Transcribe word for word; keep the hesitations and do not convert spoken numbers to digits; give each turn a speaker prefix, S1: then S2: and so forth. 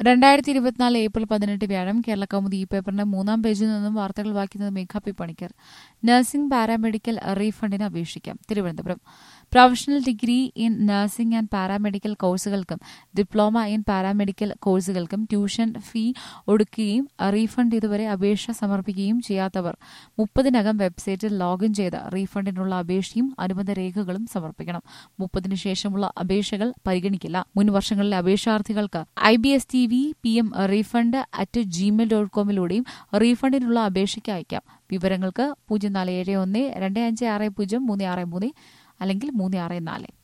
S1: രണ്ടായിരത്തി ഇരുപത്തിനാല് ഏപ്രിൽ പതിനെട്ട് വ്യാഴം കേരള കൗമുദി ഈ പേപ്പറിന്റെ മൂന്നാം പേജിൽ നിന്നും വാർത്തകൾ വായിക്കുന്നത് Megha P Panicker. Nursing paramedical റീഫണ്ടിന് അപേക്ഷിക്കാം. Thiruvananthapuram. Professional degree in nursing and paramedical കോഴ്സുകൾക്കും ഡിപ്ലോമ ഇൻ പാരാമെഡിക്കൽ കോഴ്സുകൾക്കും ട്യൂഷൻ ഫീ ഒടുക്കുകയും റീഫണ്ട് ഇതുവരെ അപേക്ഷ സമർപ്പിക്കുകയും ചെയ്യാത്തവർ മുപ്പതിനകം വെബ്സൈറ്റിൽ ലോഗിൻ ചെയ്ത് റീഫണ്ടിനുള്ള അപേക്ഷയും അനുബന്ധ രേഖകളും സമർപ്പിക്കണം. മുപ്പതിനു ശേഷമുള്ള അപേക്ഷകൾ പരിഗണിക്കില്ല. മുൻ വർഷങ്ങളിലെ അപേക്ഷാർത്ഥികൾക്ക് I B S T V P M refund at gmail dot കോമിലൂടെയും റീഫണ്ടിനുള്ള അപേക്ഷയ്ക്ക് അയക്കാം. വിവരങ്ങൾക്ക് പൂജ്യം നാല് ഏഴ് ഒന്ന് രണ്ട് അഞ്ച് ആറ് പൂജ്യം മൂന്ന് ആറ് മൂന്ന് അല്ലെങ്കിൽ മൂന്ന് ആറ് നാല്.